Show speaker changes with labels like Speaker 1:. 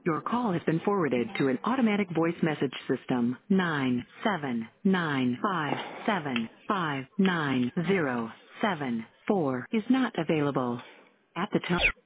Speaker 1: Your call has been forwarded to an automatic voice message system. 97957590774 is not available. At the tone.